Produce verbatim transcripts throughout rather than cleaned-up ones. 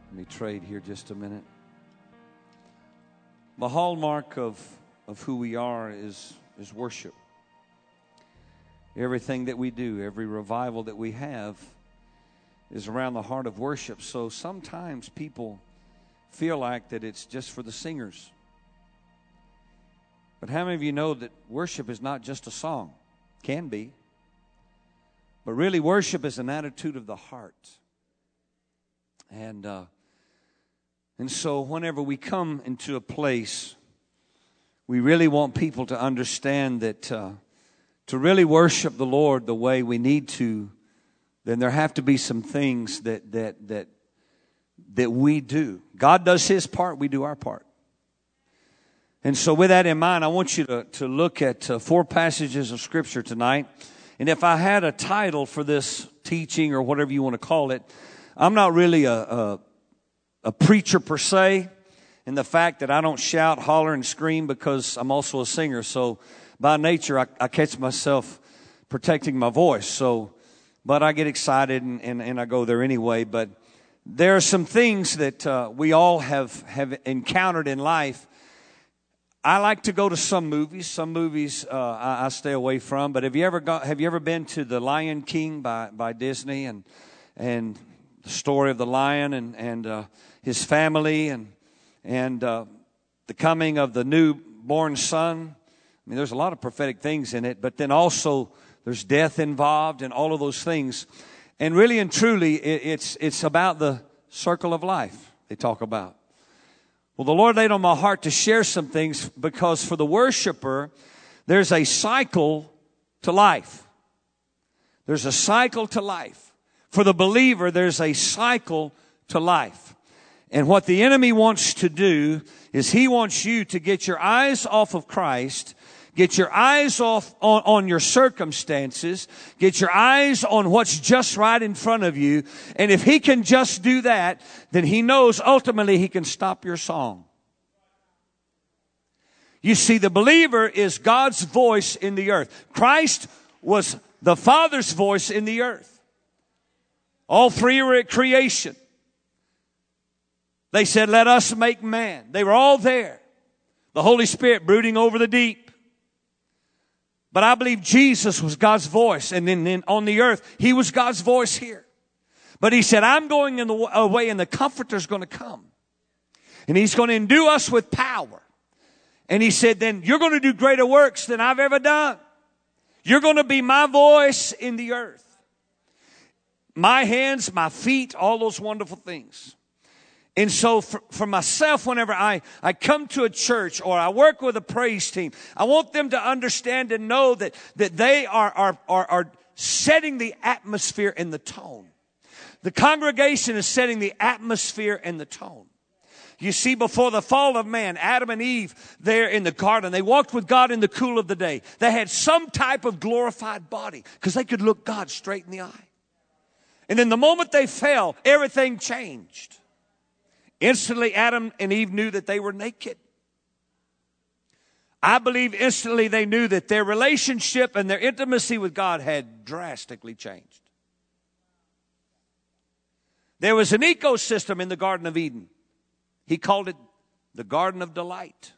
Let me trade here just a minute. The hallmark of, of who we are is, is worship. Everything that we do, every revival that we have is around the heart of worship. So sometimes people feel like that it's just for the singers. But how many of you know that worship is not just a song? Can be. But really worship is an attitude of the heart. And uh, and so whenever we come into a place, we really want people to understand that uh, to really worship the Lord the way we need to, then there have to be some things that that that that we do. God does His part, we do our part. And so with that in mind, I want you to, to look at uh, four passages of Scripture tonight. And if I had a title for this teaching or whatever you want to call it, I'm not really a, a, a preacher per se, in the fact that I don't shout, holler, and scream because I'm also a singer. So by nature, I, I catch myself protecting my voice. So, but I get excited and, and, and I go there anyway. But there are some things that uh, we all have, have encountered in life. I like to go to some movies. Some movies uh, I, I stay away from. But have you ever got? Have you ever been to The Lion King by, by Disney and and the story of the lion and and uh, his family and and uh, the coming of the newborn son? I mean, there's a lot of prophetic things in it, but then also there's death involved and all of those things. And really and truly, it, it's it's about the circle of life they talk about. Well, the Lord laid on my heart to share some things because for the worshiper, there's a cycle to life. There's a cycle to life. For the believer, there's a cycle to life. And what the enemy wants to do is he wants you to get your eyes off of Christ, get your eyes off on, on your circumstances, get your eyes on what's just right in front of you. And if he can just do that, then he knows ultimately he can stop your song. You see, the believer is God's voice in the earth. Christ was the Father's voice in the earth. All three were at creation. They said, let us make man. They were all there. The Holy Spirit brooding over the deep. But I believe Jesus was God's voice. And then, then on the earth, He was God's voice here. But He said, I'm going in the away and the Comforter's going to come. And He's going to endue us with power. And He said, then you're going to do greater works than I've ever done. You're going to be my voice in the earth. My hands, my feet, all those wonderful things. And so for, for myself, whenever I, I come to a church or I work with a praise team, I want them to understand and know that, that they are, are, are, are setting the atmosphere and the tone. The congregation is setting the atmosphere and the tone. You see, before the fall of man, Adam and Eve there in the garden, they walked with God in the cool of the day. They had some type of glorified body because they could look God straight in the eye. And then the moment they fell, everything changed. Instantly, Adam and Eve knew that they were naked. I believe instantly they knew that their relationship and their intimacy with God had drastically changed. There was an ecosystem in the Garden of Eden. He called it the Garden of Delight.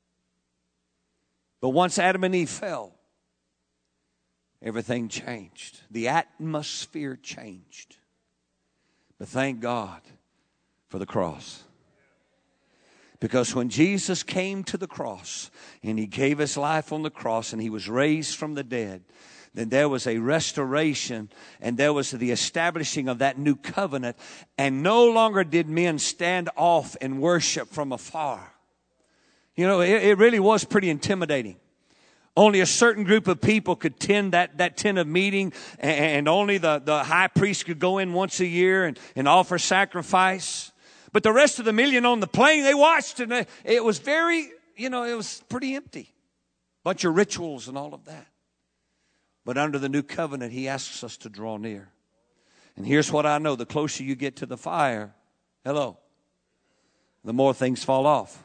But once Adam and Eve fell, everything changed. The atmosphere changed. But thank God for the cross. Because when Jesus came to the cross and He gave His life on the cross and He was raised from the dead, then there was a restoration and there was the establishing of that new covenant. And no longer did men stand off and worship from afar. You know, it, it really was pretty intimidating. Only a certain group of people could tend that, that tent of meeting, and only the, the high priest could go in once a year and, and offer sacrifice. But the rest of the million on the plain, they watched, and it was very, you know, it was pretty empty. Bunch of rituals and all of that. But under the new covenant, He asks us to draw near. And here's what I know. The closer you get to the fire, hello, the more things fall off.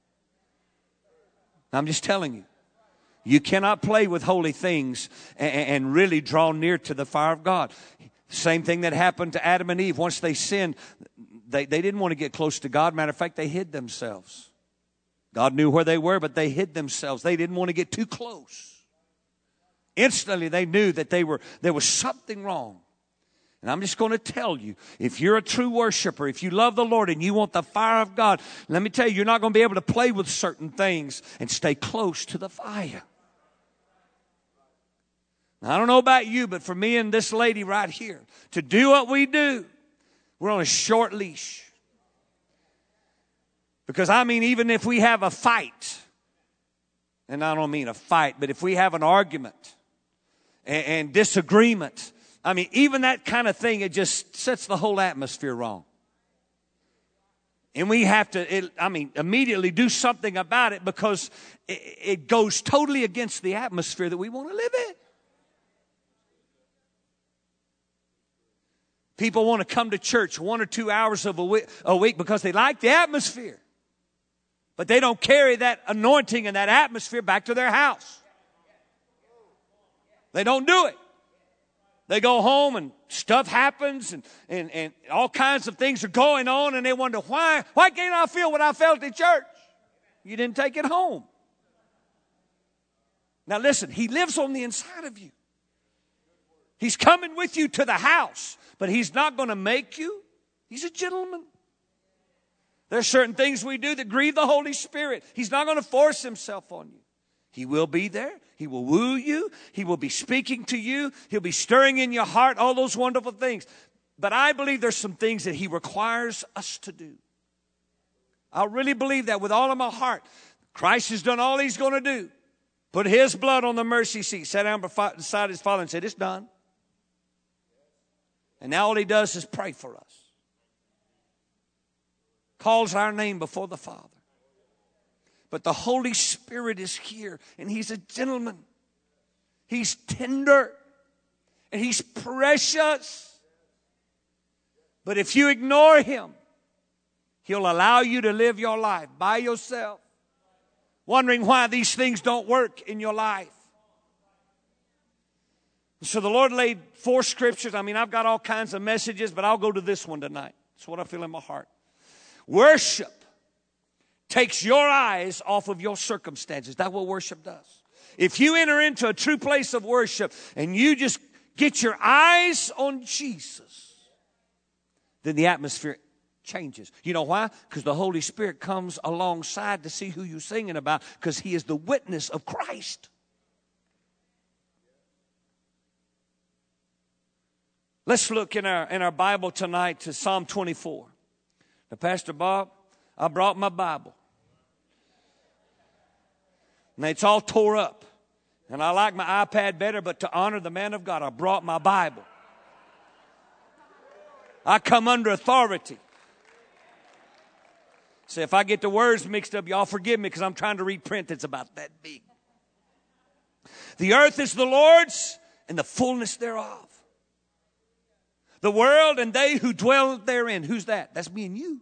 I'm just telling you. You cannot play with holy things and, and really draw near to the fire of God. Same thing that happened to Adam and Eve. Once they sinned, they, they didn't want to get close to God. Matter of fact, they hid themselves. God knew where they were, but they hid themselves. They didn't want to get too close. Instantly, they knew that they were there was something wrong. And I'm just going to tell you, if you're a true worshiper, if you love the Lord and you want the fire of God, let me tell you, you're not going to be able to play with certain things and stay close to the fire. Now, I don't know about you, but for me and this lady right here, to do what we do, we're on a short leash. Because, I mean, even if we have a fight, and I don't mean a fight, but if we have an argument and, and disagreement, I mean, even that kind of thing, it just sets the whole atmosphere wrong. And we have to, it, I mean, immediately do something about it because it, it goes totally against the atmosphere that we want to live in. People want to come to church one or two hours of a week, a week because they like the atmosphere. But they don't carry that anointing and that atmosphere back to their house. They don't do it. They go home and stuff happens and, and, and all kinds of things are going on and they wonder, why, why can't I feel what I felt at church? You didn't take it home. Now listen, He lives on the inside of you. He's coming with you to the house, but He's not going to make you. He's a gentleman. There's certain things we do that grieve the Holy Spirit. He's not going to force Himself on you. He will be there. He will woo you. He will be speaking to you. He'll be stirring in your heart, all those wonderful things. But I believe there's some things that He requires us to do. I really believe that with all of my heart. Christ has done all He's going to do. Put His blood on the mercy seat. Sat down beside His Father and said, it's done. And now all He does is pray for us. Calls our name before the Father. But the Holy Spirit is here, and He's a gentleman. He's tender, and He's precious. But if you ignore Him, He'll allow you to live your life by yourself, wondering why these things don't work in your life. So the Lord laid four scriptures. I mean, I've got all kinds of messages, but I'll go to this one tonight. It's what I feel in my heart. Worship takes your eyes off of your circumstances. That's what worship does. If you enter into a true place of worship and you just get your eyes on Jesus, then the atmosphere changes. You know why? Because the Holy Spirit comes alongside to see who you're singing about, because He is the witness of Christ. Let's look in our in our Bible tonight to Psalm twenty-four. Now, Pastor Bob, I brought my Bible. Now, it's all tore up. And I like my iPad better, but to honor the man of God, I brought my Bible. I come under authority. So if I get the words mixed up, y'all forgive me, because I'm trying to read print that's about that big. The earth is the Lord's and the fullness thereof. The world and they who dwell therein. Who's that? That's me and you.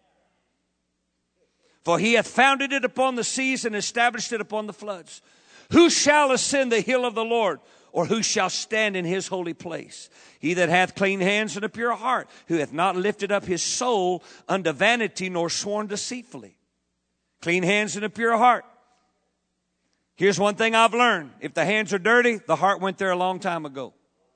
For He hath founded it upon the seas and established it upon the floods. Who shall ascend the hill of the Lord? Or who shall stand in His holy place? He that hath clean hands and a pure heart, who hath not lifted up his soul unto vanity, nor sworn deceitfully. Clean hands and a pure heart. Here's one thing I've learned. If the hands are dirty, the heart went there a long time ago.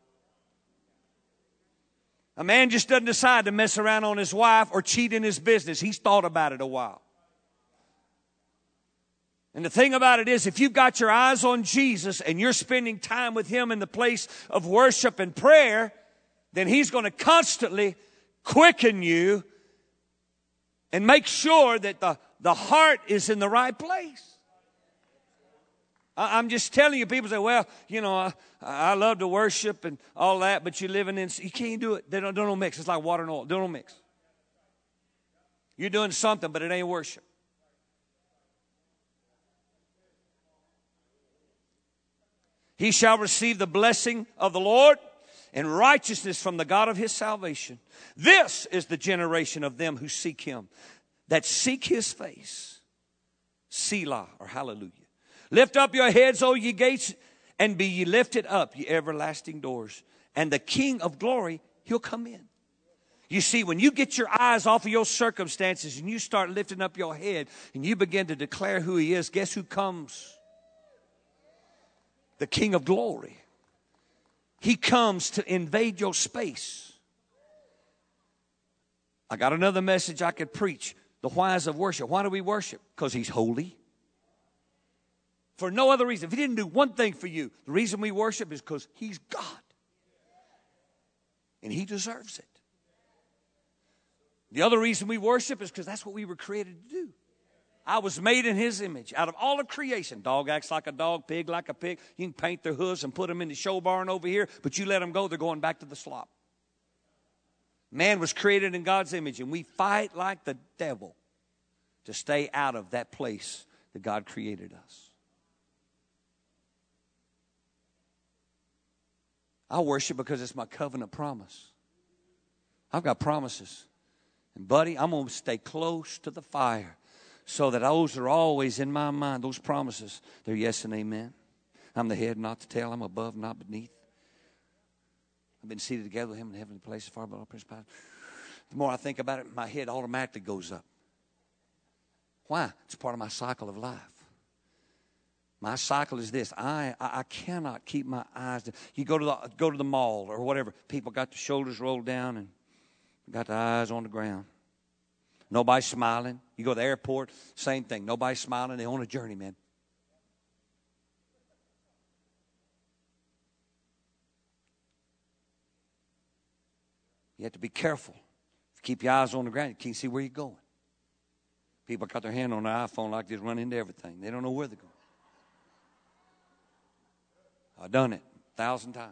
A man just doesn't decide to mess around on his wife or cheat in his business. He's thought about it a while. And the thing about it is, if you've got your eyes on Jesus and you're spending time with Him in the place of worship and prayer, then He's going to constantly quicken you and make sure that the, the heart is in the right place. I, I'm just telling you, people say, well, you know, I, I love to worship and all that, but you're living in, you can't do it. They don't, they don't mix. It's like water and oil. They don't mix. You're doing something, but it ain't worship. He shall receive the blessing of the Lord and righteousness from the God of his salvation. This is the generation of them who seek Him, that seek His face. Selah, or hallelujah. Lift up your heads, O ye gates, and be ye lifted up, ye everlasting doors. And the King of glory, He'll come in. You see, when you get your eyes off of your circumstances and you start lifting up your head and you begin to declare who He is, guess who comes? The King of Glory. He comes to invade your space. I got another message I could preach. The whys of worship. Why do we worship? Because He's holy. For no other reason. If He didn't do one thing for you, the reason we worship is because He's God. And He deserves it. The other reason we worship is because that's what we were created to do. I was made in His image. Out of all of creation, dog acts like a dog, pig like a pig. You can paint their hooves and put them in the show barn over here, but you let them go, they're going back to the slop. Man was created in God's image, and we fight like the devil to stay out of that place that God created us. I worship because it's my covenant promise. I've got promises. And buddy, I'm going to stay close to the fire so that those are always in my mind. Those promises, they're yes and amen. I'm the head, not the tail. I'm above, not beneath. I've been seated together with Him in heavenly places far above all principalities. The more I think about it, my head automatically goes up. Why? It's part of my cycle of life. My cycle is this. I, I I cannot keep my eyes down. You go to the go to the mall or whatever. People got the shoulders rolled down and got the eyes on the ground. Nobody's smiling. You go to the airport, same thing. Nobody's smiling. They're on a journey, man. You have to be careful. If you keep your eyes on the ground, you can't see where you're going. People got their hand on their iPhone like they run into everything. They don't know where they're going. I've done it a thousand times.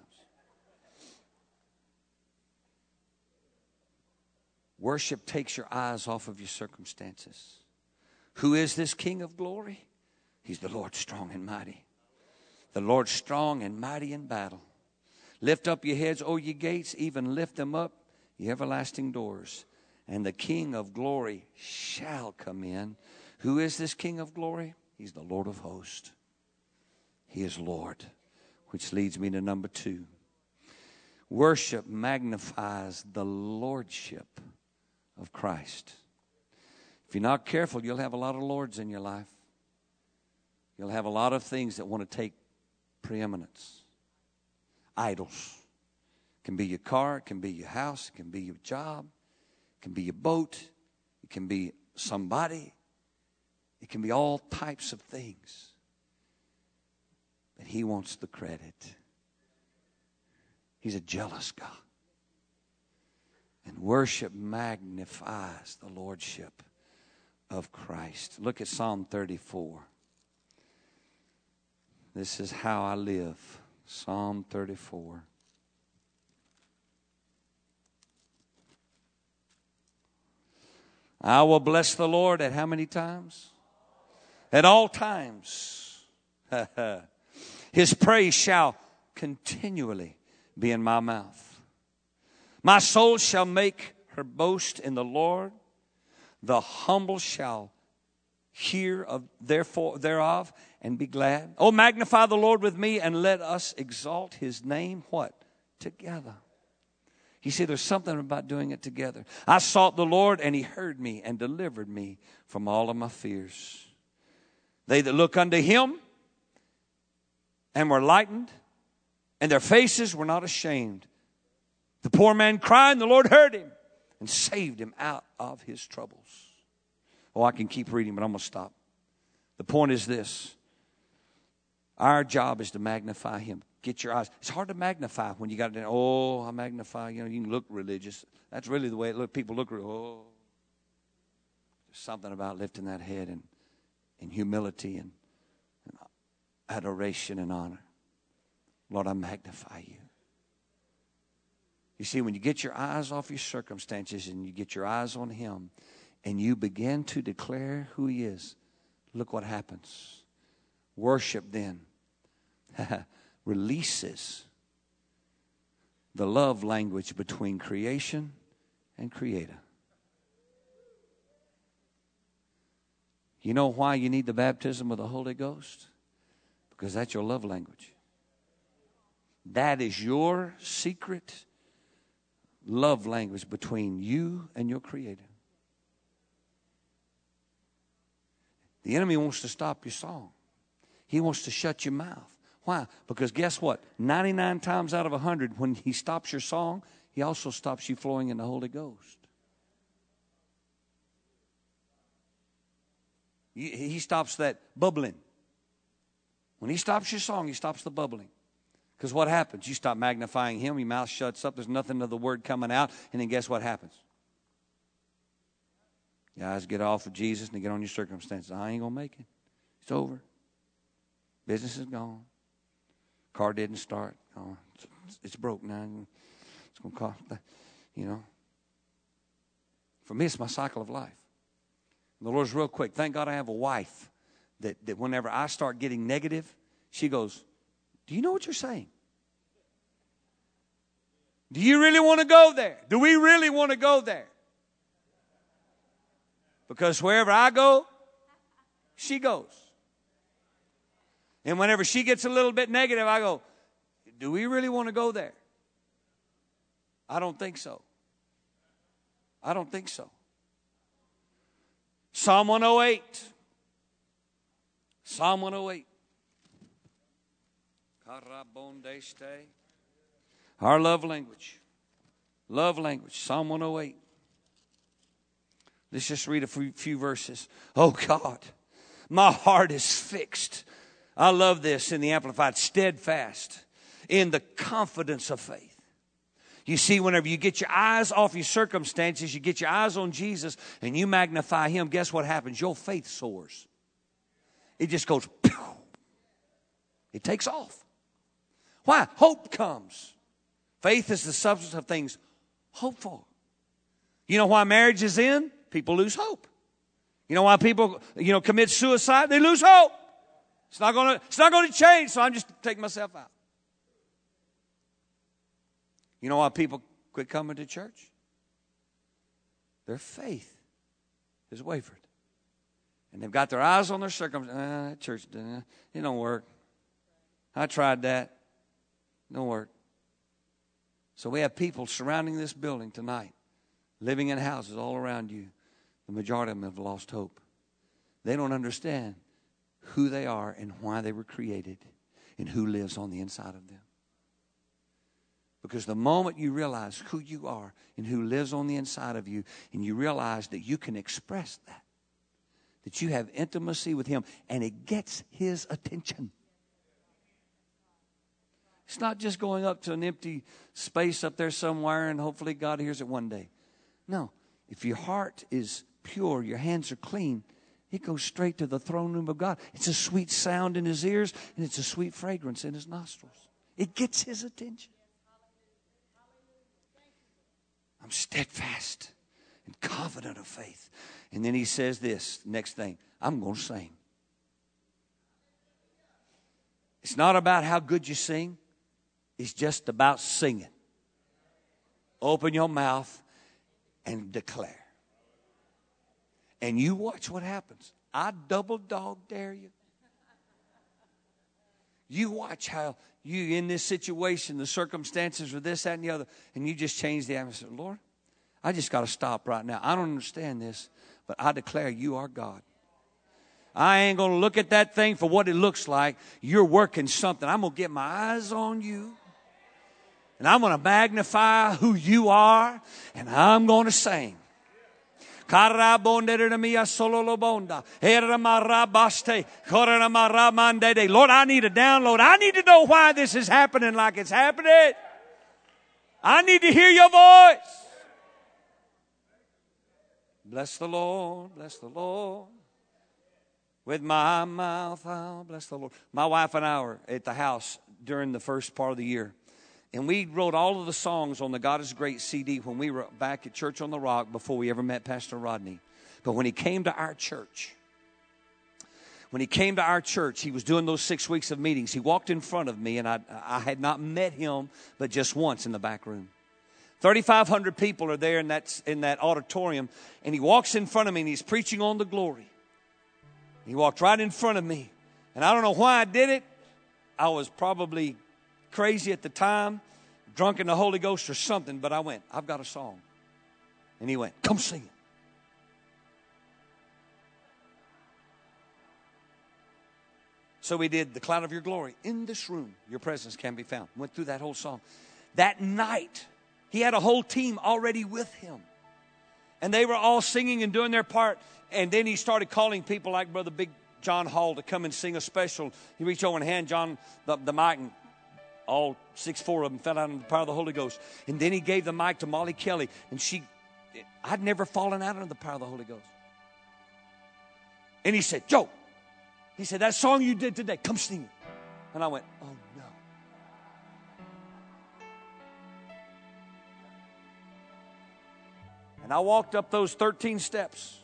Worship takes your eyes off of your circumstances. Who is this King of glory? He's the Lord strong and mighty. The Lord strong and mighty in battle. Lift up your heads, O ye gates, even lift them up, ye everlasting doors. And the King of glory shall come in. Who is this King of glory? He's the Lord of hosts. He is Lord. Which leads me to number two. Worship magnifies the lordship of Christ. If you're not careful, you'll have a lot of lords in your life. You'll have a lot of things that want to take preeminence. Idols. It can be your car, it can be your house, it can be your job, it can be your boat, it can be somebody. It can be all types of things. But He wants the credit. He's a jealous God. And worship magnifies the lordship of Christ. Look at Psalm thirty-four. This is how I live. Psalm thirty-four. I will bless the Lord at how many times? At all times. His praise shall continually be in my mouth. My soul shall make her boast in the Lord. The humble shall hear of therefore thereof and be glad. Oh, magnify the Lord with me and let us exalt His name. What? Together. You see, there's something about doing it together. I sought the Lord and He heard me and delivered me from all of my fears. They that look unto Him and were lightened, and their faces were not ashamed. The poor man cried, and the Lord heard him and saved him out of his troubles. Oh, I can keep reading, but I'm going to stop. The point is this. Our job is to magnify Him. Get your eyes. It's hard to magnify when you got to, oh, I magnify. You know, you can look religious. That's really the way it look. People look, oh. There's something about lifting that head and, and humility and, and adoration and honor. Lord, I magnify You. You see, when you get your eyes off your circumstances and you get your eyes on Him and you begin to declare who He is, look what happens. Worship then releases the love language between creation and Creator. You know why you need the baptism of the Holy Ghost? Because that's your love language. That is your secret love language between you and your Creator. The enemy wants to stop your song. He wants to shut your mouth. Why? Because guess what? ninety-nine times out of one hundred, when he stops your song, he also stops you flowing in the Holy Ghost. He stops that bubbling. When he stops your song, he stops the bubbling. Because what happens? You stop magnifying him, your mouth shuts up, there's nothing of the word coming out, and then guess what happens? Your eyes get off of Jesus and they get on your circumstances. I ain't going to make it. It's over. Business is gone. Car didn't start. Oh, it's, it's broke now. It's going to cost, you know. For me, it's my cycle of life. And the Lord's real quick. Thank God I have a wife that, that whenever I start getting negative, she goes, do you know what you're saying? Do you really want to go there? Do we really want to go there? Because wherever I go, she goes. And whenever she gets a little bit negative, I go, do we really want to go there? I don't think so. I don't think so. Psalm one oh eight. Psalm one oh eight. Our love language. Love language. Psalm one oh eight. Let's just read a few, few verses. Oh God, my heart is fixed. I love this in the Amplified. Steadfast in the confidence of faith. You see, whenever you get your eyes off your circumstances, you get your eyes on Jesus, and you magnify him, guess what happens? Your faith soars. It just goes, pew. It takes off. Why? Hope comes. Faith is the substance of things hoped for. You know why marriage is in? People lose hope. You know why people, you know, commit suicide? They lose hope. It's not going to, it's not going to change, so I'm just taking myself out. You know why people quit coming to church? Their faith has wavered. And they've got their eyes on their circumstances. Ah, that church, uh, it don't work. I tried that. It don't work. So we have people surrounding this building tonight, living in houses all around you. The majority of them have lost hope. They don't understand who they are and why they were created and who lives on the inside of them. Because the moment you realize who you are and who lives on the inside of you, and you realize that you can express that, that you have intimacy with him, and it gets his attention. It's not just going up to an empty space up there somewhere and hopefully God hears it one day. No, if your heart is pure, your hands are clean, it goes straight to the throne room of God. It's a sweet sound in his ears, and it's a sweet fragrance in his nostrils. It gets his attention. I'm steadfast and confident of faith. And then he says this, next thing, I'm going to sing. It's not about how good you sing. It's just about singing. Open your mouth and declare. And you watch what happens. I double dog dare you. You watch how you in this situation, the circumstances or this, that, and the other, and you just change the atmosphere. Lord, I just got to stop right now. I don't understand this, but I declare you are God. I ain't going to look at that thing for what it looks like. You're working something. I'm going to get my eyes on you. And I'm going to magnify who you are. And I'm going to sing. Lord, I need a download. I need to know why this is happening like it's happening. I need to hear your voice. Bless the Lord, bless the Lord. With my mouth I'll bless the Lord. My wife and I were at the house during the first part of the year. And we wrote all of the songs on the God is Great C D when we were back at Church on the Rock before we ever met Pastor Rodney. But when he came to our church, when he came to our church, he was doing those six weeks of meetings. He walked in front of me, and I, I had not met him but just once in the back room. thirty-five hundred people are there in that, in that auditorium, and he walks in front of me, and he's preaching on the glory. He walked right in front of me, and I don't know why I did it. I was probably crazy at the time, drunk in the Holy Ghost or something, but I went, I've got a song. And he went, come sing it. So we did The Cloud of Your Glory. In this room, your presence can be found. Went through that whole song. That night, he had a whole team already with him. And they were all singing and doing their part. And then he started calling people like Brother Big John Hall to come and sing a special. He reached over and handed John the, the mic, and all six, four of them fell out in the power of the Holy Ghost. And then he gave the mic to Molly Kelly. And she, I'd never fallen out under the power of the Holy Ghost. And he said, Joe, he said, that song you did today, come sing it. And I went, oh no. And I walked up those thirteen steps.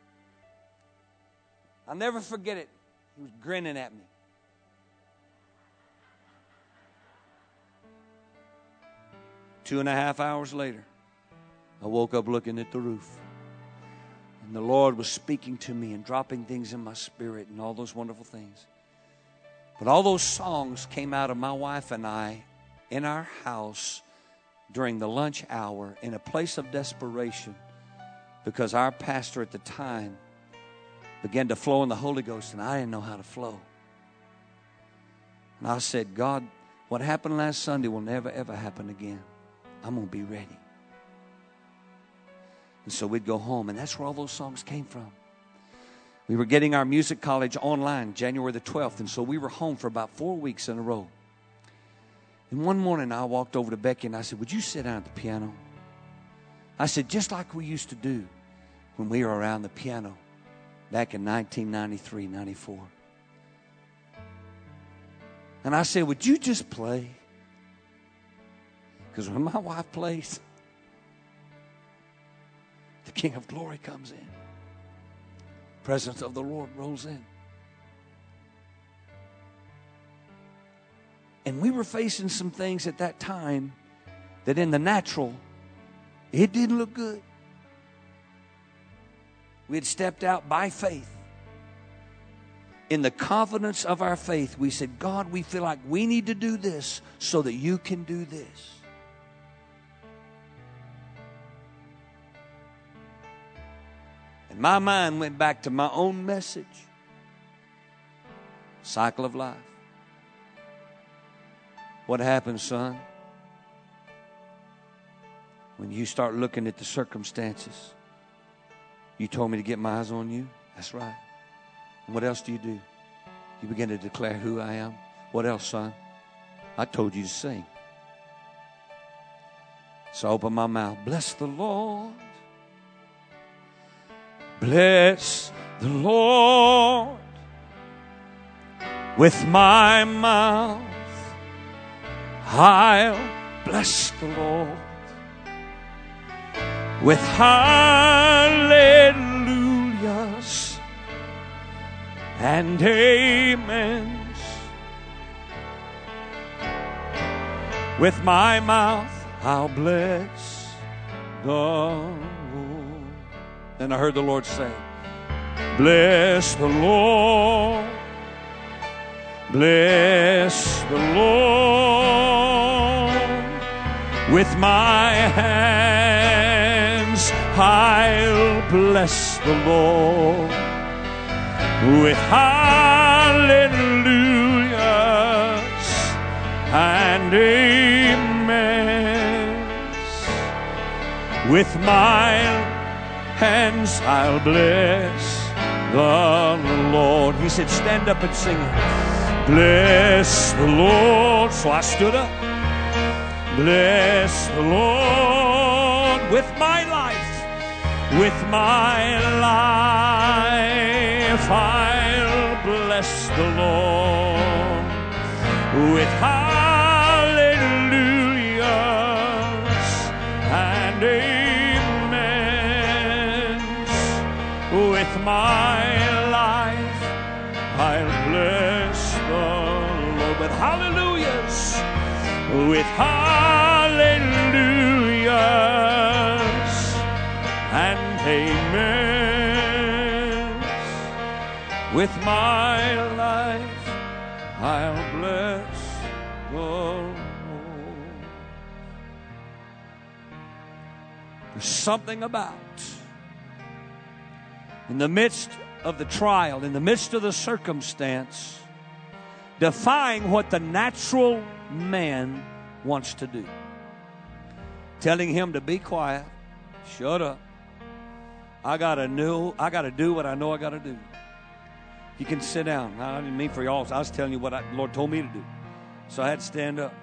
I'll never forget it. He was grinning at me. Two and a half hours later, I woke up looking at the roof. And the Lord was speaking to me and dropping things in my spirit and all those wonderful things. But all those songs came out of my wife and I in our house during the lunch hour in a place of desperation, because our pastor at the time began to flow in the Holy Ghost and I didn't know how to flow. And I said, God, what happened last Sunday will never ever happen again. I'm going to be ready. And so we'd go home, and that's where all those songs came from. We were getting our music college online January the twelfth, and so we were home for about four weeks in a row. And one morning I walked over to Becky and I said, would you sit down at the piano? I said, just like we used to do when we were around the piano back in nineteen ninety-three, ninety-four. And I said, would you just play? Because when my wife plays, the King of Glory comes in. Presence of the Lord rolls in. And we were facing some things at that time that in the natural, it didn't look good. We had stepped out by faith. In the confidence of our faith, we said, God, we feel like we need to do this so that you can do this. And my mind went back to my own message. Cycle of life. What happens, son, when you start looking at the circumstances? You told me to get my eyes on you. That's right. And what else do you do? You begin to declare who I am. What else, son? I told you to sing. So I open my mouth. Bless the Lord. Bless the Lord with my mouth. I'll bless the Lord with hallelujahs and amens. With my mouth I'll bless the Lord. Then I heard the Lord say, bless the Lord, bless the Lord. With my hands I'll bless the Lord with hallelujahs and amens. With my hands I'll bless the Lord. He said, stand up and sing it. Bless the Lord. So I stood up. Bless the Lord with my life, with my life. I'll bless the Lord with hallelujahs and amens. With my life, I'll bless the Lord with hallelujahs, with hallelujahs and amens. With my life I'll bless the Lord. There's something about in the midst of the trial, in the midst of the circumstance, defying what the natural man wants to do. Telling him to be quiet, shut up. I gotta know, I gotta do what I know I gotta do. You can sit down. I didn't mean for y'all. I was telling you what I, the Lord told me to do. So I had to stand up.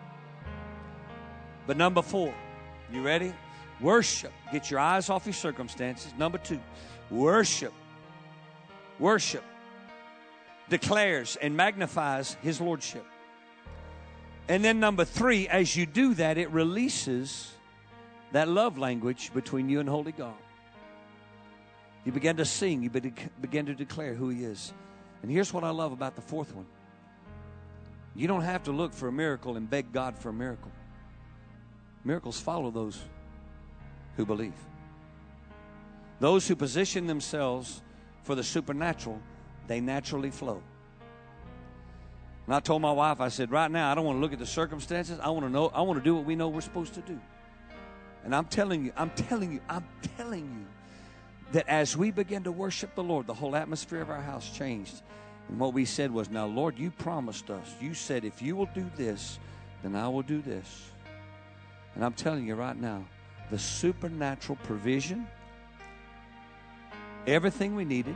But number four, you ready? Worship. Get your eyes off your circumstances. Number two, worship. Worship declares and magnifies His Lordship. And then number three, as you do that, it releases that love language between you and Holy God. You begin to sing. You begin to declare who He is. And here's what I love about the fourth one. You don't have to look for a miracle and beg God for a miracle. Miracles follow those who believe. Those who position themselves for the supernatural, they naturally flow. And I told my wife, I said, right now, I don't want to look at the circumstances. I want to know, I want to do what we know we're supposed to do. And I'm telling you, I'm telling you, I'm telling you that as we begin to worship the Lord, the whole atmosphere of our house changed. And what we said was, now, Lord, you promised us. You said, if you will do this, then I will do this. And I'm telling you right now, the supernatural provision, everything we needed,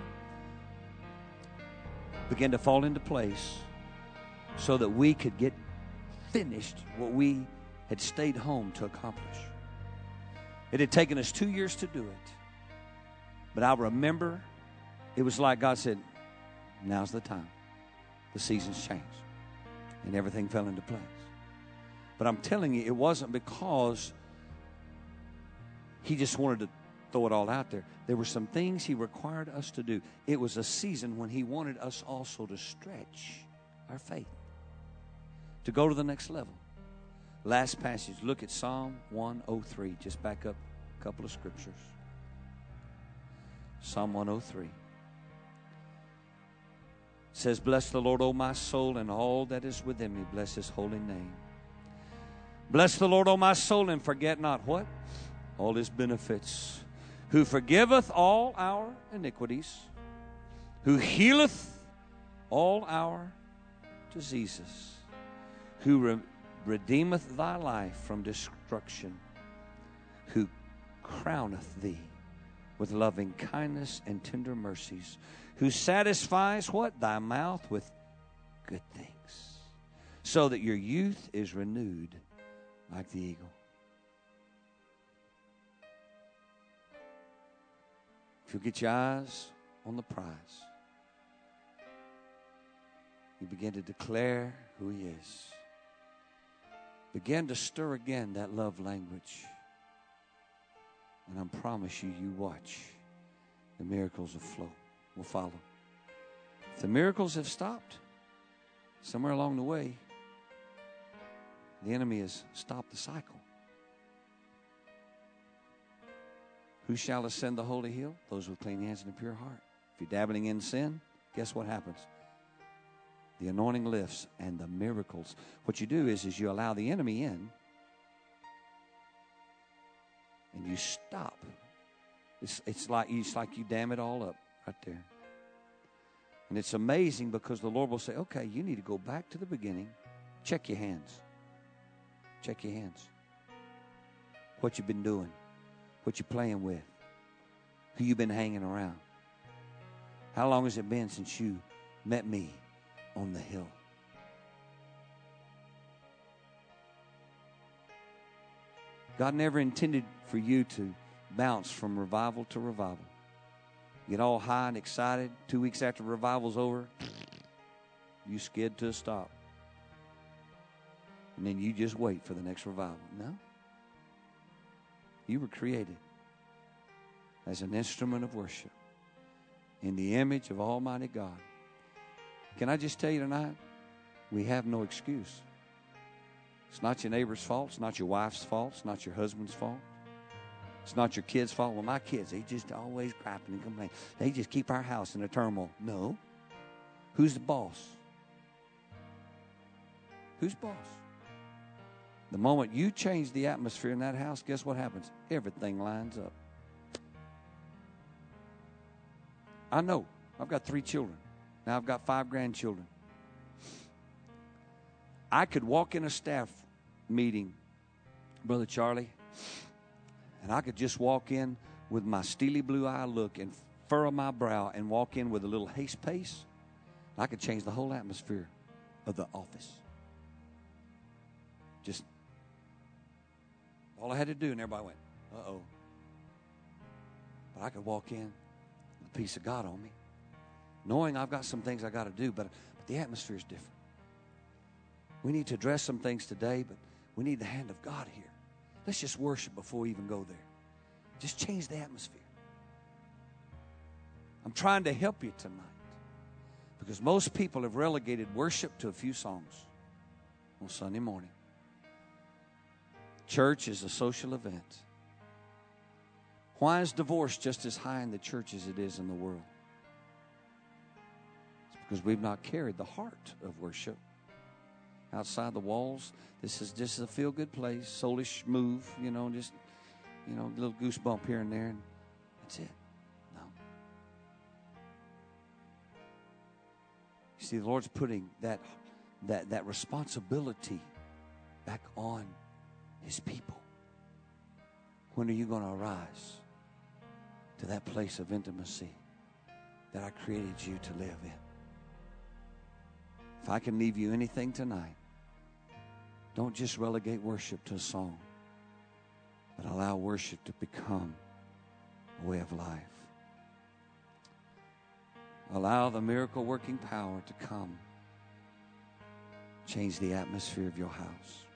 began to fall into place so that we could get finished what we had stayed home to accomplish. It had taken us two years to do it. But I remember it was like God said, now's the time. The seasons changed. And everything fell into place. But I'm telling you, it wasn't because He just wanted to throw it all out there. There were some things He required us to do. It was a season when He wanted us also to stretch our faith, to go to the next level. Last passage, look at Psalm one oh three. Just back up a couple of scriptures. Psalm one oh three. It says, bless the Lord, O my soul, and all that is within me. Bless His holy name. Bless the Lord, O my soul, and forget not what? All His benefits. Who forgiveth all our iniquities. Who healeth all our diseases. Who re- redeemeth thy life from destruction. Who crowneth thee with loving kindness and tender mercies, who satisfies what? Thy mouth with good things, so that your youth is renewed like the eagle. If you get your eyes on the prize, you begin to declare who He is. Begin to stir again that love language. And I promise you, you watch, the miracles will flow, will follow. If the miracles have stopped, somewhere along the way, the enemy has stopped the cycle. Who shall ascend the holy hill? Those with clean hands and a pure heart. If you're dabbling in sin, guess what happens? The anointing lifts and the miracles. What you do is, is you allow the enemy in, and you stop. It's, it's, like, it's like you dam it all up right there. And it's amazing because the Lord will say, okay, you need to go back to the beginning. Check your hands. Check your hands. What you've been doing. What you're playing with. Who you've been hanging around. How long has it been since you met me on the hill? God never intended for you to bounce from revival to revival. Get all high and excited. Two weeks after revival's over, you skid to a stop. And then you just wait for the next revival. No. You were created as an instrument of worship in the image of Almighty God. Can I just tell you tonight, we have no excuse. It's not your neighbor's fault. It's not your wife's fault. It's not your husband's fault. It's not your kids' fault. Well, my kids, they just always griping and complaining. They just keep our house in a turmoil. No. Who's the boss? Who's boss? The moment you change the atmosphere in that house, guess what happens? Everything lines up. I know. I've got three children. Now I've got five grandchildren. I could walk in a staff meeting, Brother Charlie, and I could just walk in with my steely blue eye look and furrow my brow and walk in with a little haste pace. I could change the whole atmosphere of the office. Just all I had to do, and everybody went, uh-oh. But I could walk in with the peace of God on me, knowing I've got some things I got to do, but, but the atmosphere is different. We need to address some things today, but we need the hand of God here. Let's just worship before we even go there. Just change the atmosphere. I'm trying to help you tonight because most people have relegated worship to a few songs on Sunday morning. Church is a social event. Why is divorce just as high in the church as it is in the world? It's because we've not carried the heart of worship outside the walls. This is just a feel-good place, soulish move, you know, just, you know, a little goosebump here and there, and that's it. No. You see, the Lord's putting that, that, that responsibility back on His people. When are you going to arise to that place of intimacy that I created you to live in? If I can leave you anything tonight, don't just relegate worship to a song, but allow worship to become a way of life. Allow the miracle-working power to come. Change the atmosphere of your house.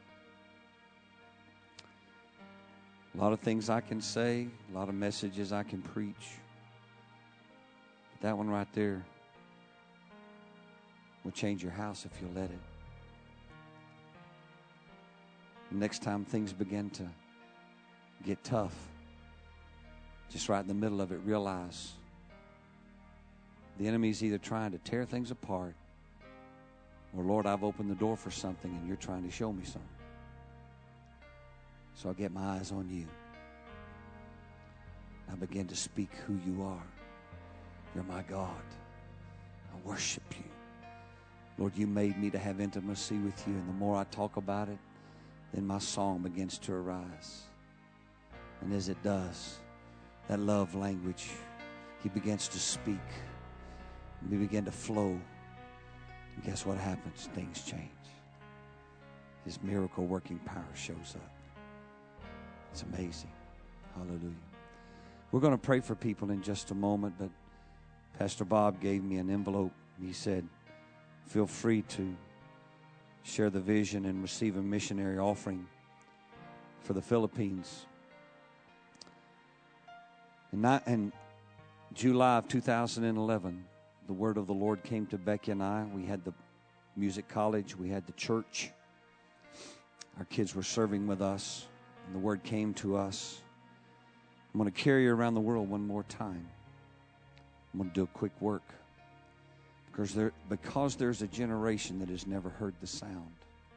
A lot of things I can say, a lot of messages I can preach. But that one right there will change your house if you'll let it. Next time things begin to get tough, just right in the middle of it, realize the enemy's either trying to tear things apart or, Lord, I've opened the door for something and you're trying to show me something. So I get my eyes on you. I begin to speak who you are. You're my God. I worship you. Lord, you made me to have intimacy with you, and the more I talk about it, then my song begins to arise. And as it does, that love language, He begins to speak. And we begin to flow. And guess what happens? Things change. His miracle-working power shows up. It's amazing. Hallelujah. We're going to pray for people in just a moment, but Pastor Bob gave me an envelope. He said, feel free to share the vision and receive a missionary offering for the Philippines. In, not, in July of two thousand eleven, the word of the Lord came to Becky and I. We had the music college. We had the church. Our kids were serving with us, and the word came to us. I'm going to carry you around the world one more time. I'm going to do a quick work. Because, there, because there's a generation that has never heard the sound.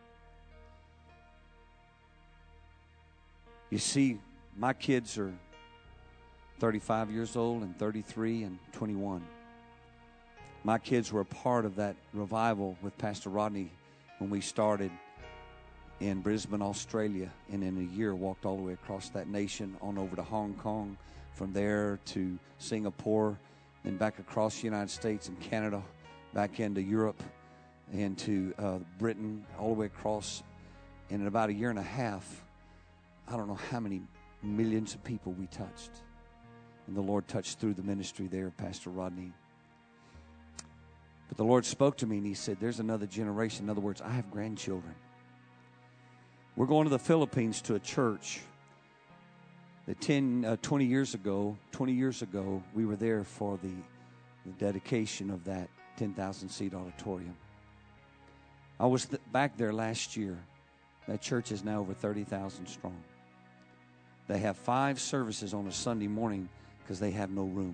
You see, my kids are thirty-five years old and thirty-three and twenty-one. My kids were a part of that revival with Pastor Rodney when we started in Brisbane, Australia, and in a year walked all the way across that nation on over to Hong Kong, from there to Singapore, then back across the United States and Canada, back into Europe and to uh, Britain, all the way across. And in about a year and a half, I don't know how many millions of people we touched. And the Lord touched through the ministry there, Pastor Rodney. But the Lord spoke to me and He said, there's another generation. In other words, I have grandchildren. We're going to the Philippines to a church that ten, uh, twenty years ago, twenty years ago, we were there for the, the dedication of that ten thousand seat auditorium. I was th- back there last year. That church is now over thirty thousand strong. They have five services on a Sunday morning because they have no room.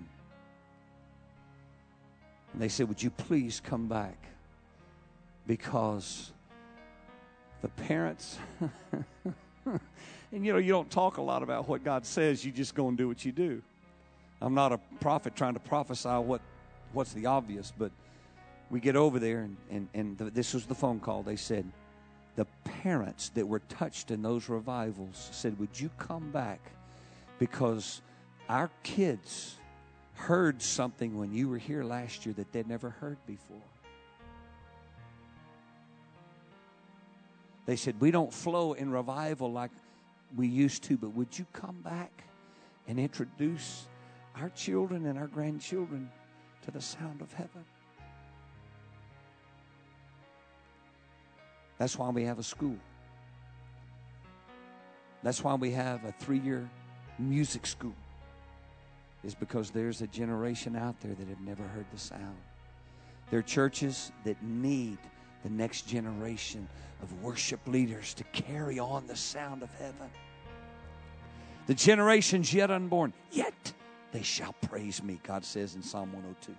And they said, would you please come back? Because The parents. And, you know, you don't talk a lot about what God says. You just go and do what you do. I'm not a prophet trying to prophesy what, what's the obvious, but we get over there, and, and, and the, this was the phone call. They said, the parents that were touched in those revivals said, would you come back? Because our kids heard something when you were here last year that they'd never heard before. They said, we don't flow in revival like we used to, but would you come back and introduce our children and our grandchildren to the sound of heaven? That's why we have a school. That's why we have a three-year music school. It's because there's a generation out there that have never heard the sound. There are churches that need the next generation of worship leaders to carry on the sound of heaven. The generations yet unborn, yet they shall praise me, God says in Psalm one oh two.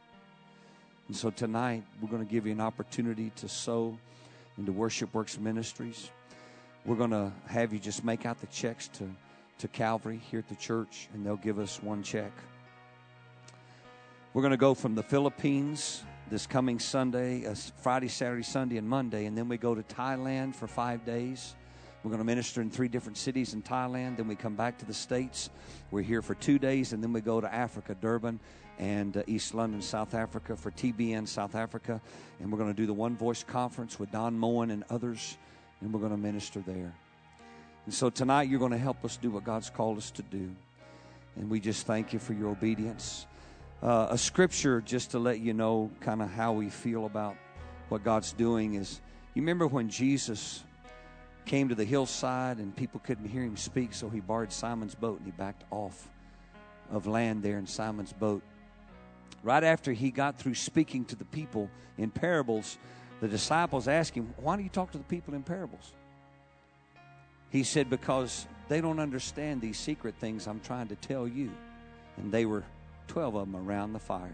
And so tonight, we're going to give you an opportunity to sow into Worship Works Ministries. We're going to have you just make out the checks to, to Calvary here at the church, and they'll give us one check. We're going to go from the Philippines this coming Sunday, uh, Friday, Saturday, Sunday, and Monday, and then we go to Thailand for five days. We're going to minister in three different cities in Thailand. Then we come back to the States. We're here for two days, and then we go to Africa, Durban, and uh, East London, South Africa for T B N, South Africa. And we're going to do the One Voice Conference with Don Moen and others, and we're going to minister there. And so tonight you're going to help us do what God's called us to do. And we just thank you for your obedience. Uh, a scripture just to let you know kind of how we feel about what God's doing is, you remember when Jesus came to the hillside and people couldn't hear him speak, so he borrowed Simon's boat and he backed off of land there in Simon's boat. Right after he got through speaking to the people in parables, the disciples asked him, why do you talk to the people in parables? He said, because they don't understand these secret things I'm trying to tell you. And they were twelve of them around the fire.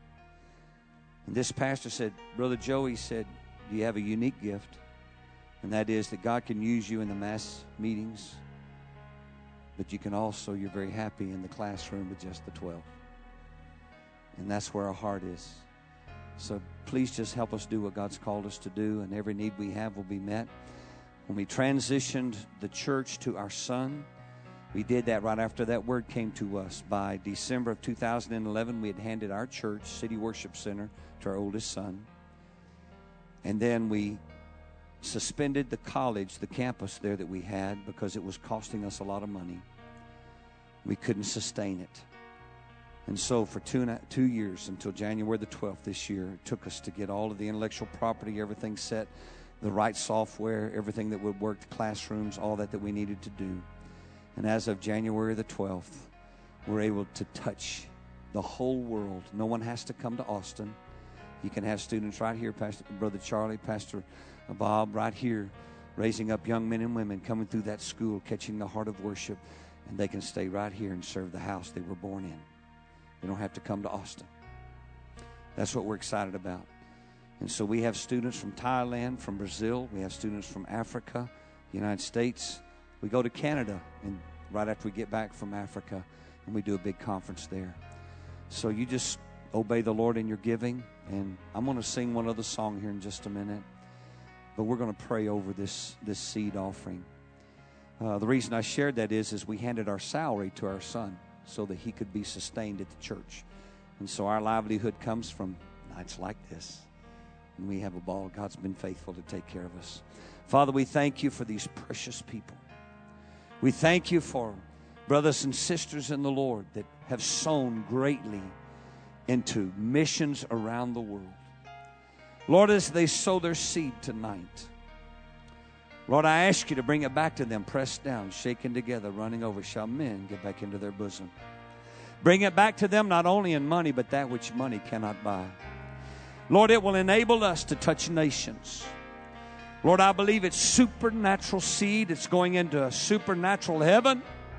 And this pastor said, Brother Joey said, you have a unique gift, and that is that God can use you in the mass meetings, but you can also, you're very happy in the classroom with just the twelve. And that's where our heart is. So please just help us do what God's called us to do, and every need we have will be met. When we transitioned the church to our son, we did that right after that word came to us. By December of two thousand eleven, we had handed our church, City Worship Center, to our oldest son. And then we suspended the college, the campus there that we had, because it was costing us a lot of money. We couldn't sustain it. And so for two, two years, until January the twelfth this year, it took us to get all of the intellectual property, everything set, the right software, everything that would work, the classrooms, all that that we needed to do. And as of January the twelfth, we're able to touch the whole world. No one has to come to Austin. You can have students right here, Pastor Brother Charlie, Pastor Bob, right here, raising up young men and women coming through that school, catching the heart of worship, and they can stay right here and serve the house they were born in. They don't have to come to Austin. That's what we're excited about. And so we have students from Thailand, from Brazil. We have students from Africa, the United States. We go to Canada, and right after we get back from Africa, and we do a big conference there. So you just obey the Lord in your giving. And I'm going to sing one other song here in just a minute. But we're going to pray over this, this seed offering. Uh, the reason I shared that is, is we handed our salary to our son so that he could be sustained at the church. And so our livelihood comes from nights like this. And we have a ball. God's been faithful to take care of us. Father, we thank you for these precious people. We thank you for brothers and sisters in the Lord that have sown greatly into missions around the world. Lord, as they sow their seed tonight, Lord, I ask you to bring it back to them, pressed down, shaken together, running over. Shall men get back into their bosom? Bring it back to them, not only in money, but that which money cannot buy. Lord, it will enable us to touch nations. Lord, I believe it's supernatural seed. It's going into a supernatural heaven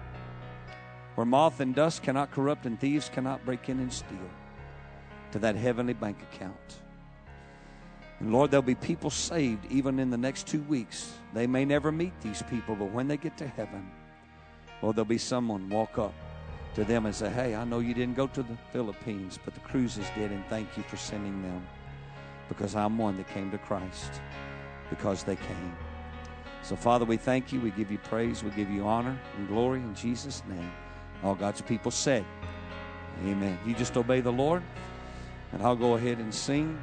where moth and dust cannot corrupt and thieves cannot break in and steal, to that heavenly bank account. And Lord, there'll be people saved even in the next two weeks. They may never meet these people, but when they get to heaven, Lord, there'll be someone walk up to them and say, hey, I know you didn't go to the Philippines, but the cruises did, and thank you for sending them, because I'm one that came to Christ because they came. So, Father, we thank you. We give you praise. We give you honor and glory in Jesus' name. All God's people said, amen. You just obey the Lord, and I'll go ahead and sing.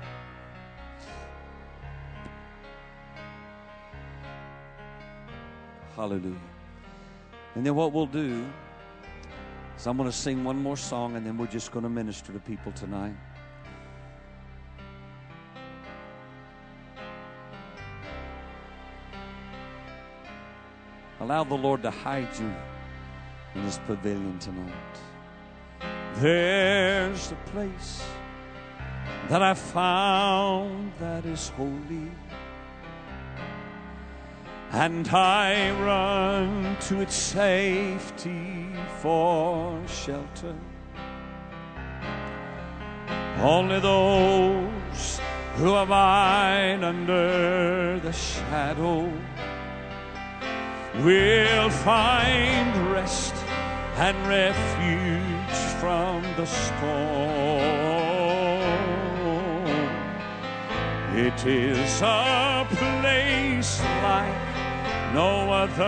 Hallelujah. And then what we'll do is I'm going to sing one more song, and then we're just going to minister to people tonight. Allow the Lord to hide you in His pavilion tonight. There's a place that I found that is holy, and I run to its safety for shelter. Only those who abide under the shadow will find rest and refuge from the storm. It is a place like no other,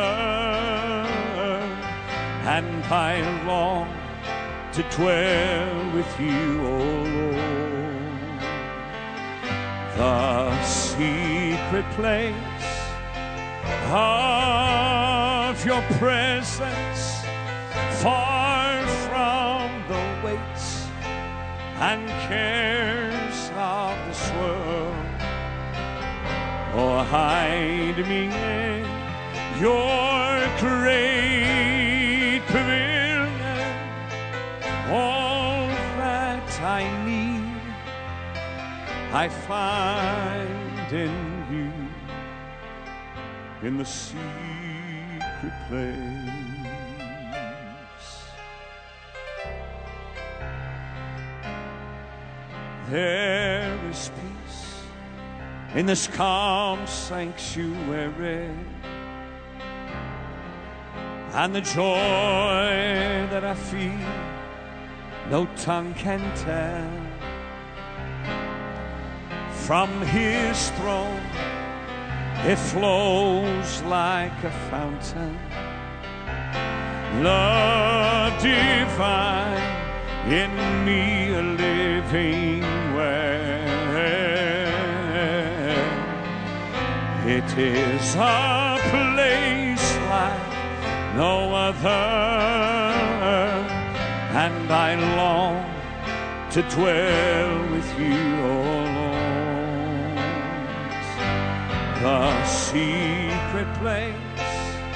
and I long to dwell with you, O Lord. The secret place of your presence, far from the weights and cares of this world. Oh, hide me in your great pavilion. All that I need I find in you, in the secret place. There is peace in this calm sanctuary, and the joy that I feel no tongue can tell. From His throne it flows like a fountain, love divine in me a living well. It is a place like no other, and I long to dwell with you, O Lord. The secret place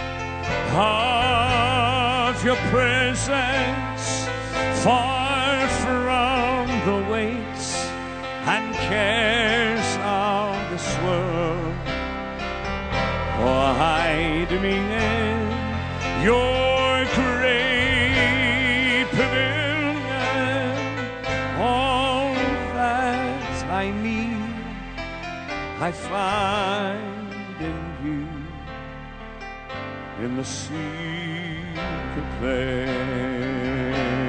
of your presence, far from the weights and cares of this world. Oh, hide me in your great pavilion. All that I need I find in you, in the secret place.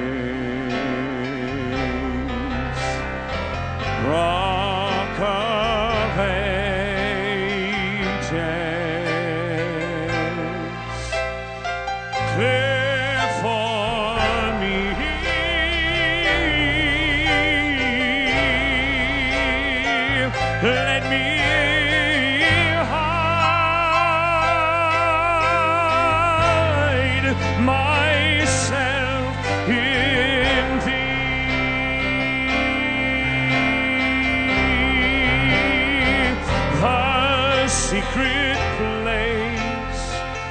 Rock of Ages, clear for me, let me hide myself in the secret place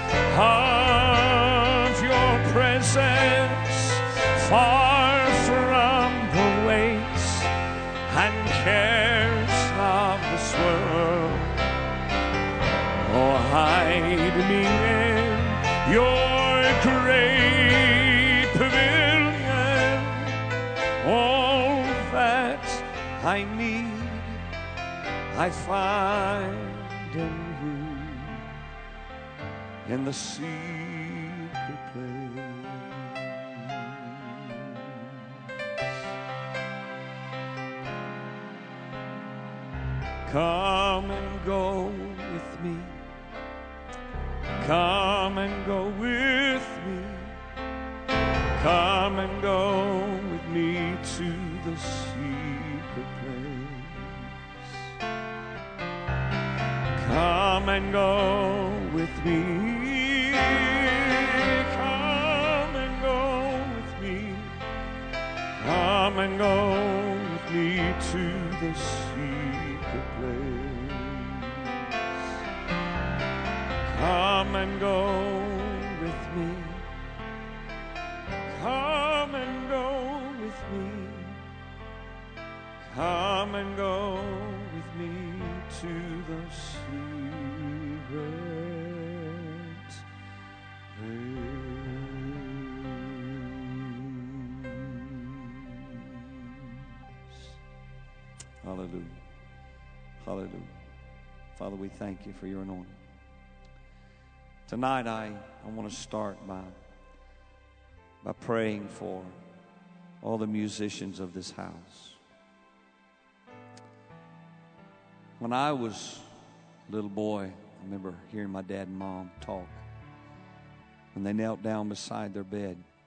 of your presence, far from the weights and cares of this world. Oh, hide me in your great pavilion. All that I need I find in you in the secret place. Come and go with me. Come and go with me. Come and go with me to the secret place. Come and go with me. Come and go with me. Come and go with me to the secret place. Come and go with me. Come and go with me. Come and go with me to the secret place. Hallelujah. Hallelujah. Father, we thank you for your anointing. Tonight I, I want to start by, by praying for all the musicians of this house. When I was a little boy, I remember hearing my dad and mom talk. When they knelt down beside their bed,